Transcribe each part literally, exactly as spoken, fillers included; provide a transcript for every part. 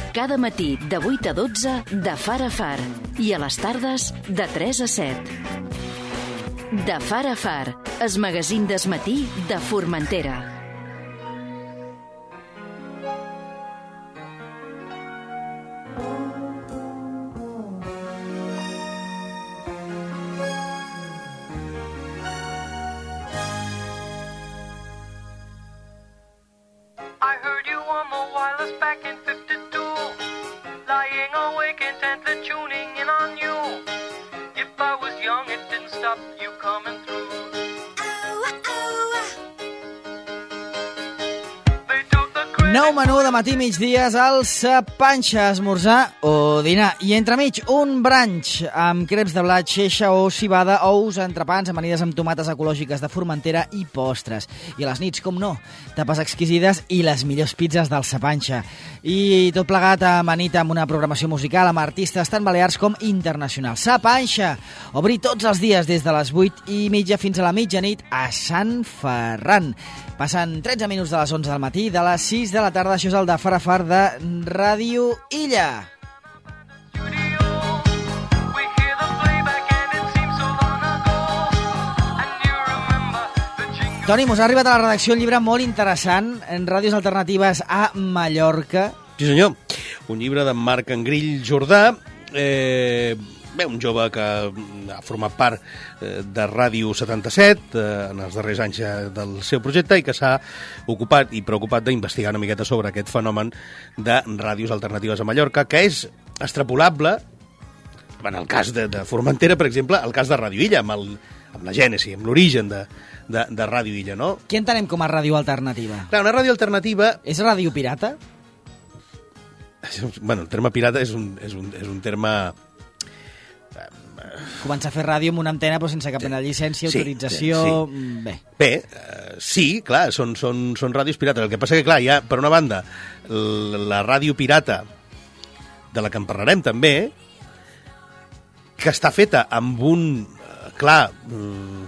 Cada matí de vuit a dotze de Far a Far i a les tardes de tres a set. De Far a Far, el magazín del matí de Formentera. Nou menú de matí migdies al Sapanxa, esmorzar o dinar. I entremig, un brunch amb creps de blat, xeixa o cibada, ous, entrepans, amanides amb tomates ecològiques de Formentera i postres. I a les nits, com no, tapes exquisides i les millors pizzas del Sapanxa. I tot plegat amanit amb una programació musical amb artistes tan balears com internacionals. Sapanxa, obri tots els dies des de les vuit i mitja fins a la mitjanit a Sant Ferran. Passen tretze minuts de les onze del matí, de les sis de la tarda. Això és el de Far a Far de Ràdio Illa. Toni, mos ha arribat a la redacció un llibre molt interessant en Ràdios Alternatives a Mallorca. Sí, senyor. Un llibre d'en Marc Angrill Jordà. Eh... Bé, un jove que ha format part de Ràdio setanta-set en els darrers anys del seu projecte i que s'ha ocupat i preocupat d'investigar una miqueta sobre aquest fenomen de ràdios alternatives a Mallorca, que és extrapolable, en el cas de, de Formentera, per exemple, el cas de Ràdio Illa, amb, el, amb la gènesi, amb l'origen de, de, de Ràdio Illa, no? Què entenem com a ràdio alternativa? Clar, una ràdio alternativa... És ràdio pirata? Bueno, el terme pirata és un, és un, és un terme... Començar a fer ràdio amb una antena però sense cap mena de llicència, sí, autorització... Sí. Bé, Bé uh, sí, clar, són, són, són ràdios pirates. El que passa que, clar, hi ha, per una banda, la ràdio pirata, de la que en parlarem també, que està feta amb un, uh, clar... Uh,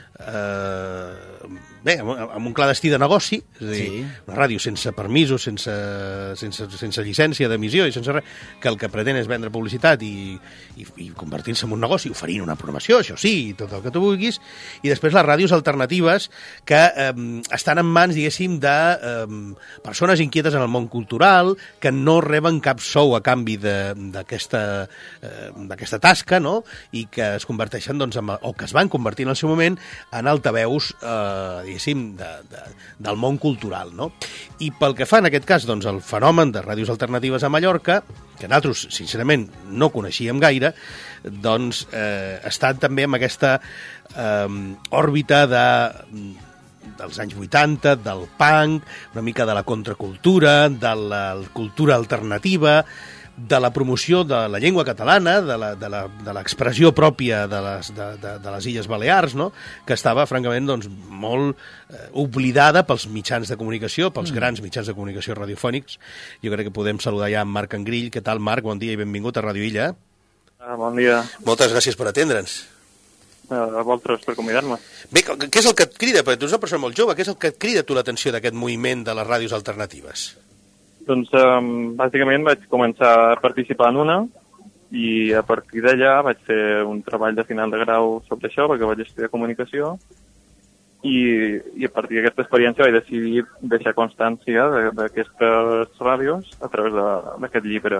uh, bé, amb un clar destí de negoci, és a dir, sí. Una ràdio sense permisos, sense, sense, sense llicència d'emissió i sense res, que el que pretén és vendre publicitat i, i, i convertir-se en un negoci, oferint una programació, això sí, tot el que tu vulguis, i després les ràdios alternatives que eh, estan en mans, diguéssim, de eh, persones inquietes en el món cultural, que no reben cap sou a canvi d'aquesta eh, d'aquesta tasca, no?, i que es converteixen, doncs, en, o que es van convertir en el seu moment en altaveus, eh, De, de, del món cultural, no? I pel que fa, en aquest cas, doncs, el fenomen de ràdios alternatives a Mallorca, que nosaltres, sincerament, no coneixíem gaire, doncs eh, estan també amb aquesta eh, òrbita de, dels anys vuitanta, del punk, una mica de la contracultura, de la cultura alternativa, de la promoció de la llengua catalana, de l'expressió pròpia de les, de, de, de les Illes Balears, no?, que estava, francament, doncs, molt eh, oblidada pels mitjans de comunicació, pels mm. grans mitjans de comunicació radiofònics. Jo crec que podem saludar ja en Marc Angrill. Què tal, Marc? Bon dia i benvingut a Ràdio Illa. Ah, bon dia. Moltes gràcies per atendre'ns. A vosaltres per convidar-me. Bé, què és el que et crida? Perquè tu ets una persona molt jove. Què és el que et crida tu l'atenció d'aquest moviment de les ràdios alternatives? Doncs, um, bàsicament, vaig començar a participar en una i a partir d'allà vaig fer un treball de final de grau sobre això, perquè vaig estudiar comunicació i, i a partir d'aquesta experiència vaig decidir deixar constància d'aquestes ràdios a través d'aquest llibre.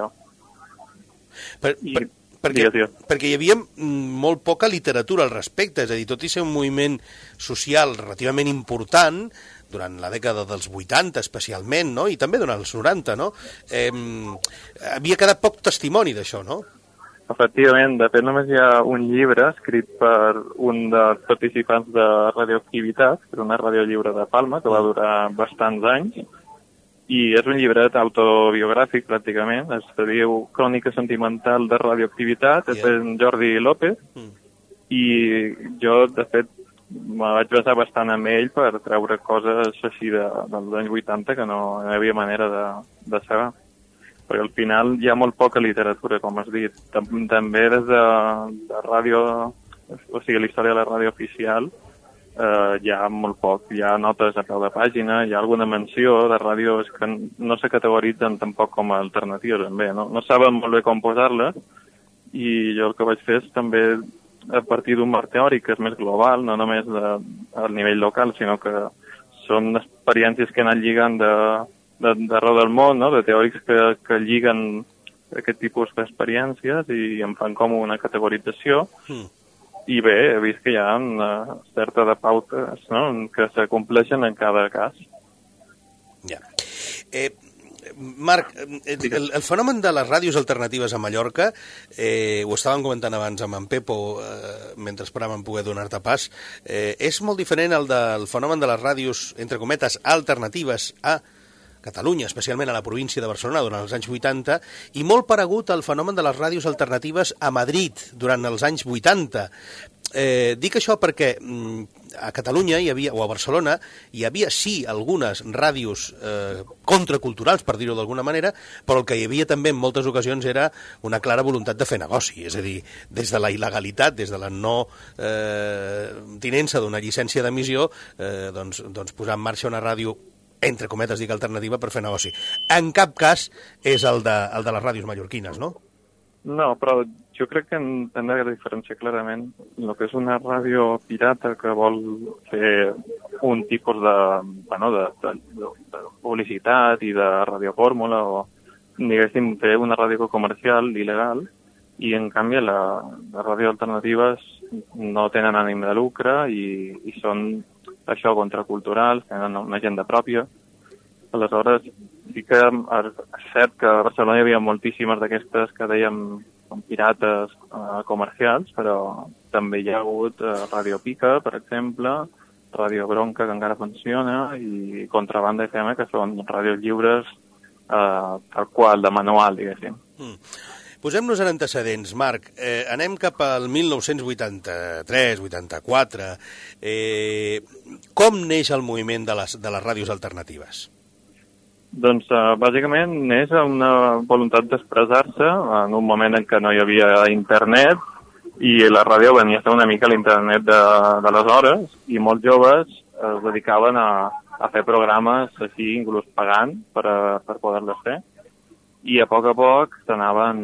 Per, I, per, perquè, digues, digues. perquè hi havia molt poca literatura al respecte, és a dir, tot i ser un moviment social relativament important, durant la dècada dels vuitanta especialment, no?, i també durant els noranta, no?, eh, havia quedat poc testimoni d'això, no? Efectivament, de fet només hi ha un llibre escrit per un dels participants de Radioactivitat, que és una ràdio lliure de Palma, que va durar bastants anys, i és un llibret autobiogràfic, pràcticament, es diu Crònica sentimental de Radioactivitat, és yeah. en Jordi López, mm. i jo, de fet, me vaig basar bastant en ell per treure coses així de, dels anys vuitanta que no hi havia manera de, de saber. Perquè al final hi ha molt poca literatura, com has dit. També des de, de ràdio, o sigui, la història de la ràdio oficial, eh, hi ha molt poc. Hi ha notes a peu de pàgina, hi ha alguna menció de ràdios que no se categoritzen tampoc com a alternatives, ben bé, no? No saben molt bé com posar-les, i jo el que vaig fer és també, a partir d'un marc teòric que és més global, no només de, a nivell local, sinó que són experiències que han anat lligant de, de, d'arreu del món, no? De teòrics que, que lliguen aquest tipus d'experiències i en fan com una categorització. Mm. I bé, he vist que hi ha una certa de pautes, no? Que se compleixen en cada cas. Ja. Eh, Marc, el, el fenomen de les ràdios alternatives a Mallorca, eh, ho estàvem comentant abans amb en Pepo, eh, mentre esperàvem poder donar-te pas, eh, és molt diferent el del fenomen de les ràdios, entre cometes, alternatives a Catalunya, especialment a la província de Barcelona durant els anys vuitanta, i molt paregut al fenomen de les ràdios alternatives a Madrid durant els anys vuitanta. Eh, dic això perquè mm, a Catalunya hi havia, o a Barcelona hi havia sí algunes ràdios eh, contraculturals, per dir-ho d'alguna manera, però el que hi havia també en moltes ocasions era una clara voluntat de fer negoci, és a dir, des de la il·legalitat, des de la no eh, tinença d'una llicència d'emissió, eh, doncs, doncs posar en marxa una ràdio, entre cometes dic alternativa, per fer negoci. En cap cas és el de, el de les ràdios mallorquines, no? No, però jo crec que hem, hem de diferenciar clarament el que és una ràdio pirata que vol fer un tipus de, bueno, de, de, de publicitat i de radiofórmula o, diguéssim, fer una ràdio comercial il·legal, i en canvi la, les ràdios alternatives no tenen ànim de lucre i, i són això contraculturals, tenen una agenda pròpia. Aleshores, sí que és cert que a Barcelona hi havia moltíssimes d'aquestes que dèiem com pirates eh, comercials, però també hi ha hagut eh, Ràdio Pica, per exemple, Ràdio Bronca, que encara funciona, i Contrabanda F M, que són ràdios lliures eh, tal qual, de manual, diguéssim. Mm. Posem-nos en antecedents, Marc. Eh, anem cap al mil nou-cents vuitanta-tres vuitanta-quatre. Eh, com neix el moviment de les, de les ràdios alternatives? Doncs, uh, bàsicament, és una voluntat d'expressar-se en un moment en què no hi havia internet i la ràdio venia a ser una mica l'internet de, de les hores, i molts joves es dedicaven a, a fer programes així, inclús pagant, per, a, per poder-les fer. I a poc a poc s'anaven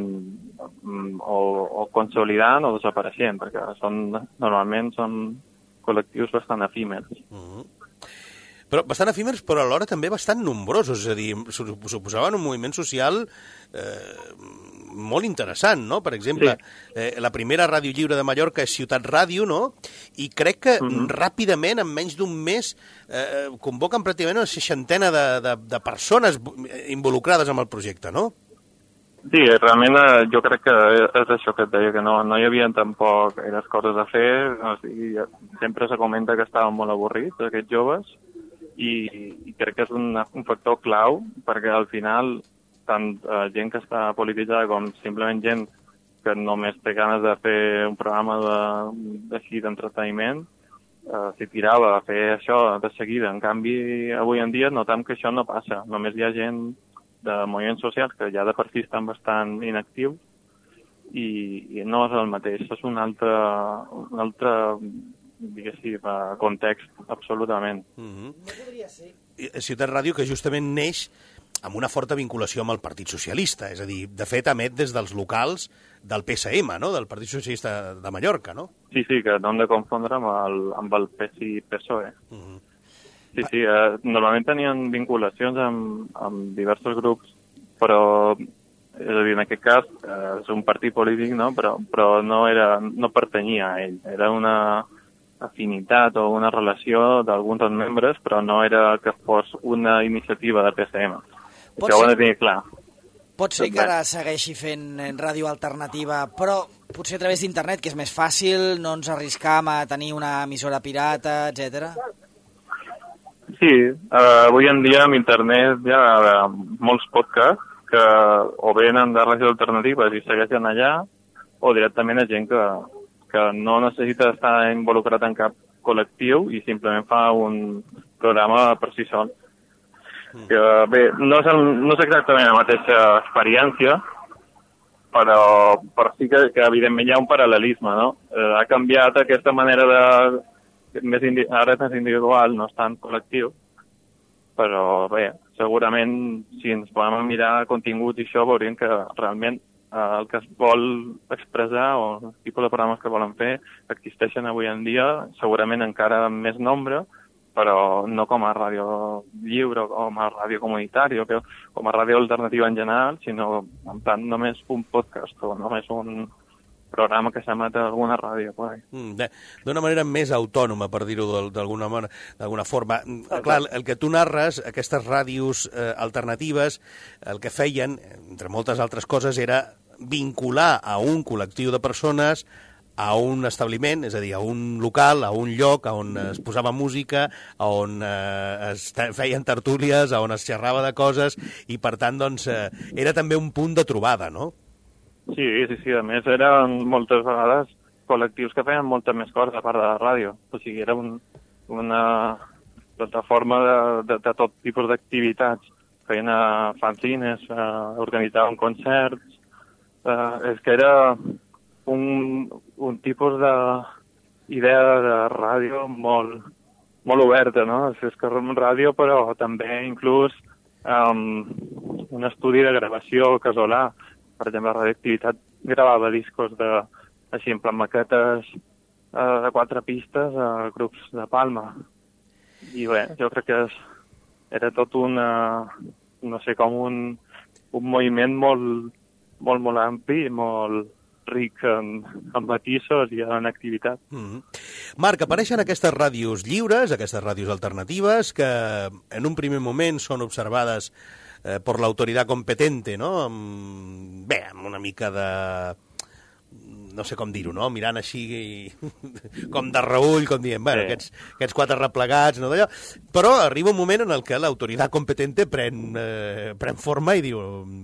o, o consolidant o desapareixent, perquè són, normalment són col·lectius bastant efímers. Mm-hmm. Però bastant efímers, però alhora també bastant nombrosos, és a dir, suposaven un moviment social eh, molt interessant, no? Per exemple, sí. eh, la primera ràdio lliure de Mallorca és Ciutat Ràdio, no? I crec que mm-hmm. ràpidament, en menys d'un mes, eh, convoquen pràcticament una seixantena de, de, de persones involucrades amb el projecte, no? Sí, realment eh, jo crec que és això que et deia, que no, no hi havia tampoc les coses a fer, o sigui, sempre se comenta que estaven molt avorrits, aquests joves, i, i crec que és un, un factor clau, perquè al final tant eh, gent que està polititzada com simplement gent que només té ganes de fer un programa així de, d'entreteniment, eh, s'hi tirava a fer això de seguida. En canvi, avui en dia notem que això no passa. Només hi ha gent de moviments socials que ja de per si estan bastant inactius i, i no és el mateix. És un altre, un altre diguéssim, context, absolutament. Mm-hmm. No podria ser. Ciutat Ràdio, que justament neix amb una forta vinculació amb el Partit Socialista, és a dir, de fet emet des dels locals del P S M, no?, del Partit Socialista de Mallorca, no? Sí, sí, que no hem de confondre amb el, amb el P S I P S O E. Mm-hmm. Sí, sí, eh, normalment tenien vinculacions amb, amb diversos grups, però, és a dir, en aquest cas, eh, és un partit polític, no?, però, però no, era, no pertanyia a ell, era una afinitat o una relació d'alguns dels membres, però no era que fos una iniciativa de P S M. Pot Això ser, ho he de tenir clar. Pot ser que ara segueixi fent ràdio alternativa, però potser a través d'internet, que és més fàcil, no ens arriscam a tenir una emissora pirata, etcètera. Sí, uh, avui en dia amb internet hi ha uh, molts podcasts que o venen de ràdios alternatives i segueixen allà, o directament a gent que que no necessita estar involucrat en cap col·lectiu i simplement fa un programa per si sol. Mm. Que, bé, no és, el, no és exactament la mateixa experiència, però, però sí que, que evidentment hi ha un paral·lelisme, no? Eh, ha canviat aquesta manera de, més indi ara és més individual, no és tan col·lectiu, però bé, segurament si ens podem mirar continguts i això veuríem que realment eh, el que es vol expressar o el tipus de programes que volen fer existeixen avui en dia, segurament encara amb més nombre, però no com a ràdio lliure o com a ràdio comunitari o com a ràdio alternativa en general, sinó en plan només un podcast o només un programa que s'emet a alguna ràdio. Mm, D'una manera més autònoma, per dir-ho d'alguna d'alguna forma. Clar, el que tu narres, aquestes ràdios eh, alternatives, el que feien, entre moltes altres coses, era vincular a un col·lectiu de persones a un establiment, és a dir, a un local, a un lloc on es posava música, on eh, es feien tertúlies, on es xerrava de coses, i per tant, doncs, eh, era també un punt de trobada, no? Sí, sí, sí. A més, eren moltes vegades col·lectius que feien molta més coses a part de la ràdio. O sigui, era un, una plataforma de, de, de tot tipus d'activitats. Feien a fanzines, eh, organitzaven concerts. Eh, és que era un, un tipus d'idea de ràdio molt, molt oberta, no? És que és ràdio, però també inclús um, un estudi de gravació casolà. Per exemple, la radioactivitat gravava discos de, així, en plan maquetes eh, de quatre pistes a grups de Palma. I bé, jo crec que és, era tot una, no sé, com un, un moviment molt, molt, molt ampli, molt ric en, en matisos i en activitat. Mm-hmm. Marc, apareixen aquestes ràdios lliures, aquestes ràdios alternatives, que en un primer moment són observades eh, per l'autoritat competente, no? Amb, bé, amb una mica de... no sé com dir-ho, no? Mirant així com de reull, com dient, bueno, sí. aquests, aquests quatre replegats, no d'allò. Però arriba un moment en el que l'autoritat competente pren, eh, pren forma i diu,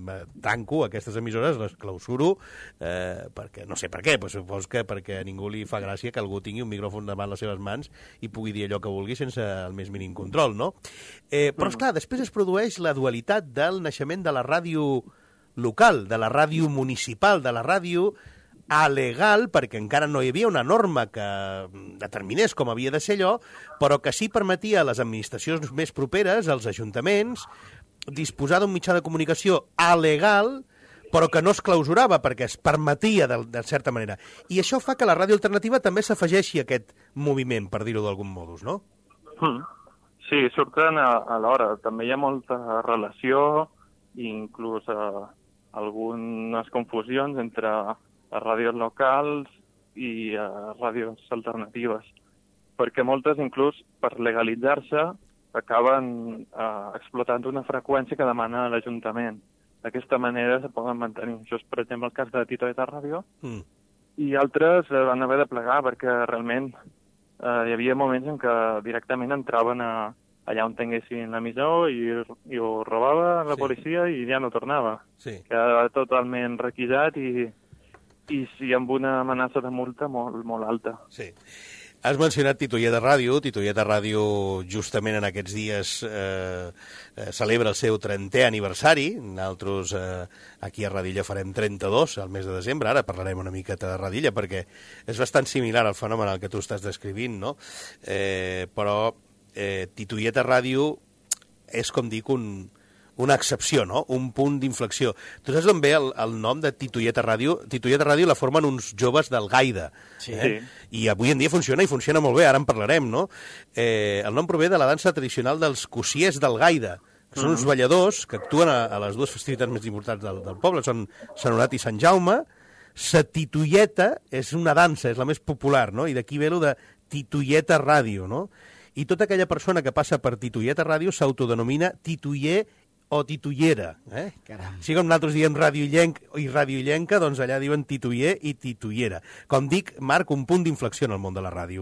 tanco aquestes emissores, les clausuro, eh, perquè no sé per què, però supos que perquè a ningú li fa gràcia que algú tingui un micròfon davant les seves mans i pugui dir allò que vulgui sense el més mínim control, no? Eh, però, esclar, després es produeix la dualitat del naixement de la ràdio local, de la ràdio municipal, de la ràdio alegal, perquè encara no hi havia una norma que determinés com havia de ser allò, però que sí permetia a les administracions més properes, als ajuntaments, disposar d'un mitjà de comunicació alegal, però que no es clausurava, perquè es permetia de, de certa manera. I això fa que la ràdio alternativa també s'afegeixi a aquest moviment, per dir-ho d'algun modus, no? Mm. Sí, surten a, a l'hora. També hi ha molta relació, inclús eh, algunes confusions entre a ràdios locals i a ràdios alternatives, perquè moltes, inclús per legalitzar-se, acaben eh, explotant una freqüència que demana l'Ajuntament. D'aquesta manera se poden mantenir. Això és, per exemple, el cas de Titoeta Ràdio, mm. i altres eh, van haver de plegar perquè realment eh, hi havia moments en què directament entraven a, allà on tinguessin l'emissor i, i ho robava la sí. policia i ja no tornava. Sí. Quedava totalment requisat i i sí, amb una amenaça de multa molt, molt alta. Sí. Has mencionat Titoieta Ràdio. Titoieta Ràdio justament en aquests dies eh, eh, celebra el seu trentè aniversari. Nosaltres eh, aquí a Radilla farem trenta-dos al mes de desembre. Ara parlarem una miqueta de Radilla perquè és bastant similar al fenomen al que tu estàs descrivint, no? Eh, però eh, Titoieta Ràdio és, com dic, un... una excepció, no? Un punt d'inflexió. Tu saps d'on ve el, el nom de Titoieta Ràdio? Titoieta Ràdio la formen uns joves del Gaida. Sí. Eh? I avui en dia funciona, i funciona molt bé, ara en parlarem, no? Eh, el nom prové de la dansa tradicional dels cossiers del Gaida, que són uh-huh. uns balladors que actuen a, a les dues festivitats més importants del, del poble, són Sant Horat i Sant Jaume. Sa Titoieta és una dansa, és la més popular, no? I d'aquí ve lo de Titoieta Ràdio, no? I tota aquella persona que passa per Titoieta Ràdio s'autodenomina tituier o tituiera, eh? Caram. Així com nosaltres diem radioillenc i radioillenca, doncs allà diuen tituier i tituiera. Com dic, Marc, un punt d'inflexió en el món de la ràdio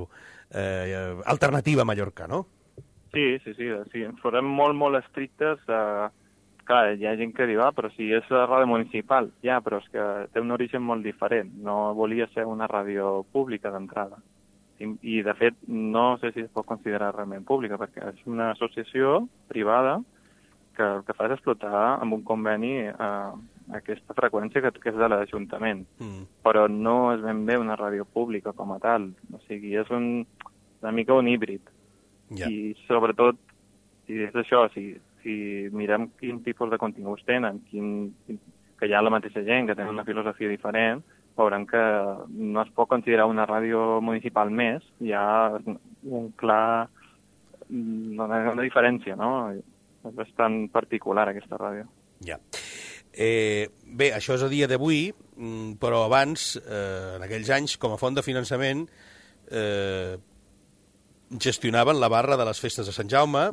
eh, alternativa a Mallorca, no? Sí, sí, sí, sí. Ens farem molt, molt estrictes. Eh, clar, hi ha gent que diu, ah, però si és la ràdio municipal. Ja, però és que té un origen molt diferent. No volia ser una ràdio pública d'entrada. I, I, de fet, no sé si es pot considerar realment pública, perquè és una associació privada que el que fa és explotar amb un conveni eh, aquesta freqüència que, que és de l'Ajuntament. Mm. Però no és ben bé una ràdio pública com a tal. O sigui, és un, una mica un híbrid. Ja. I sobretot, si és això, si, si mirem quin tipus de continguts tenen, quin, que hi ha la mateixa gent que tenen una filosofia diferent, veurem que no es pot considerar una ràdio municipal més, hi ha un clar... una, una diferència, no? És bastant particular, aquesta ràdio. Ja. Eh, bé, això és a dia d'avui, però abans, eh, en aquells anys, com a font de finançament, eh, gestionaven la barra de les festes de Sant Jaume.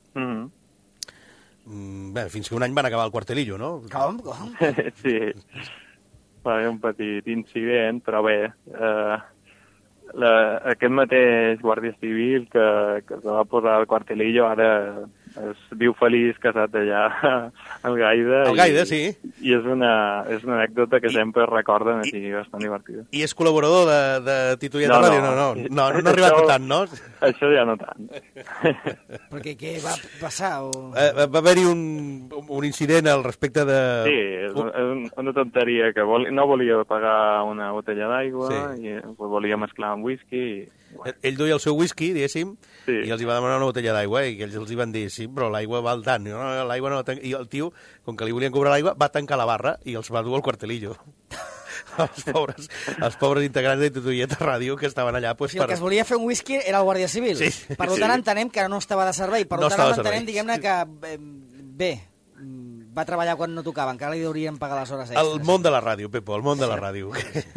Mm-hmm. Bé, fins que un any van acabar el Cuartelillo, no? Com? Com? Sí, va haver un petit incident, però bé, eh, la, aquest mateix guàrdia civil que, que se va posar al Cuartelillo ara es viu feliç casat allà al Gaida. Al Gaida, i, sí. I és una, és una anècdota que I, sempre recorden, i, així bastant divertida. I és col·laborador de, de Tituieta No, Ràdio? no. No, no, no, no, no ha arribat a tant, no? Això ja no tant. Perquè què va passar? O... Eh, va haver-hi un, un incident al respecte de... Sí, és, un, és un- una tonteria que vol, no volia pagar una botella d'aigua Sí. i ho volia mesclar amb whisky i... Ell ell duia el seu whisky, diguéssim, Sí. i els hi va demanar una botella d'aigua, i ells els hi van dir, sí, però l'aigua val tant. I, no, no, l'aigua no, tan- I el tio, com que li volien cobrar l'aigua, va tancar la barra i els va dur al Cuartelillo. els, pobres, els pobres integrants de Tituieta Ràdio que estaven allà... O Pues, sigui, el que es volia fer un whisky era el Guàrdia Civil. Sí. Per tant, Sí. entenem que no estava de servei. Per No tant, estava de entenem, servei. diguem-ne, que eh, bé, va treballar quan no tocava, encara li haurien pagar les hores extres. El món de la ràdio, Pepo, el món de la ràdio.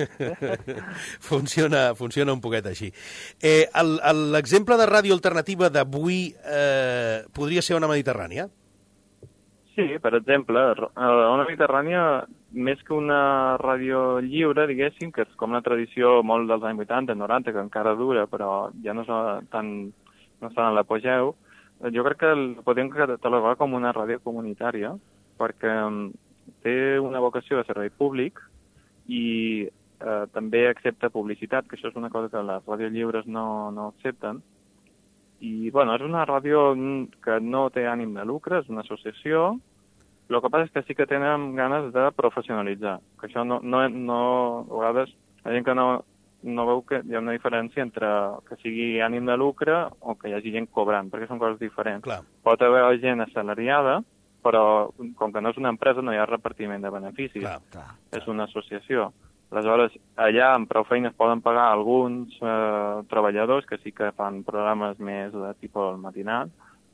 funciona, funciona un poquet així. Eh, el- el- L'exemple de ràdio alternativa d'avui eh, podria ser una Mediterrània? Sí, per exemple, a una Mediterrània, més que una ràdio lliure, diguéssim, que és com una tradició molt dels anys vuitanta, noranta, que encara dura, però ja no està tan, no està en l'apogeu, jo crec que el podem catalogar com una ràdio comunitària, perquè mm, té una vocació de servei públic i eh, també accepta publicitat, que això és una cosa que les ràdios lliures no, no accepten. I, bueno, és una ràdio que no té ànim de lucre, és una associació. El que passa és que sí que tenen ganes de professionalitzar, que això no, no, no a vegades la gent que no, no veu que hi ha una diferència entre que sigui ànim de lucre o que hi hagi gent cobrant, perquè són coses diferents. Clar. Pot haver gent assalariada, però com que no és una empresa no hi ha repartiment de beneficis. Clar. Clar. És una associació. Aleshores, allà amb prou feines poden pagar alguns eh, treballadors que sí que fan programes més de tipus matinal,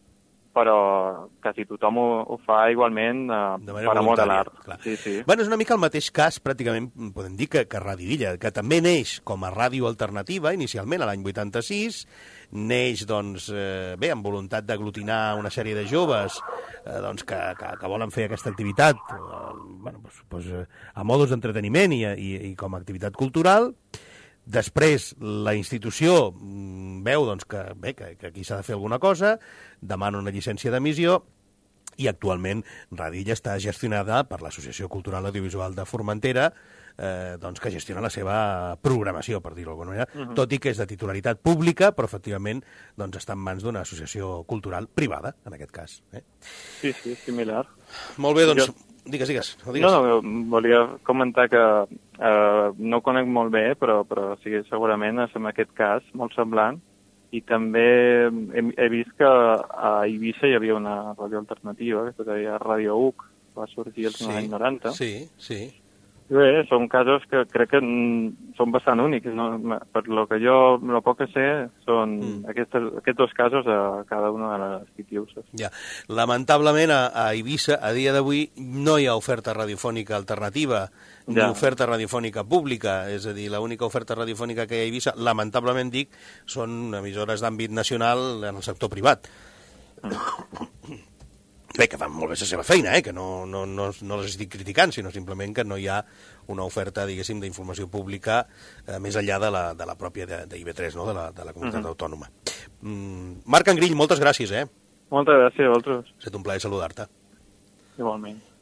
però quasi tothom ho, ho fa igualment eh, De manera per amor de voluntària, l'art. clar. Sí, sí. Bueno, és una mica el mateix cas, pràcticament, podem dir, que, que Ràdio Illa, que també neix com a ràdio alternativa, inicialment a l'any vuitanta-sis, neix, doncs, eh, bé, amb voluntat d'aglutinar una sèrie de joves eh, doncs, que, que, que volen fer aquesta activitat eh, bueno, doncs, doncs, eh, a modos d'entreteniment i, i, i com a activitat cultural. Després, la institució mm, veu doncs, que, bé, que, que aquí s'ha de fer alguna cosa, demana una llicència d'emissió i actualment Ràdio Illa està gestionada per l'Associació Cultural Audiovisual de Formentera, eh, doncs, que gestiona la seva programació, per dir-ho d'alguna manera, uh -huh. tot i que és de titularitat pública, però efectivament doncs, està en mans d'una associació cultural privada, en aquest cas. Eh? Sí, sí, similar. Molt bé, doncs, Jo- digues, digues. No, digues. No, no, volia comentar que eh, no ho conec molt bé, però, però sí, segurament és en aquest cas molt semblant. I també he, he vist que a Eivissa hi havia una ràdio alternativa, que es deia Ràdio U C, va sorgir als anys noranta. Sí, sí. I bé, són casos que crec que mm, són bastant únics. No? Per lo que jo, el poc que sé, són Mm. aquestes, aquests dos casos a cada una de les pitiuses. Ja. Lamentablement, a, a Eivissa, a dia d'avui, no hi ha oferta radiofònica alternativa, ni Ja. oferta radiofònica pública. És a dir, l'única oferta radiofònica que hi ha a Eivissa, lamentablement dic, són emissores d'àmbit nacional en el sector privat. Bé, que fan molt bé la seva feina, eh? Que no, no, no, no les estic criticant, sinó simplement que no hi ha una oferta, diguéssim, d'informació pública eh, més enllà de la, de la pròpia de, de I B tres, no? de, la, de la comunitat Uh-huh. autònoma. Mm, Marc Angrill, moltes gràcies, eh? Moltes gràcies a vosaltres, Ha estat un plaer saludar-te. igualment.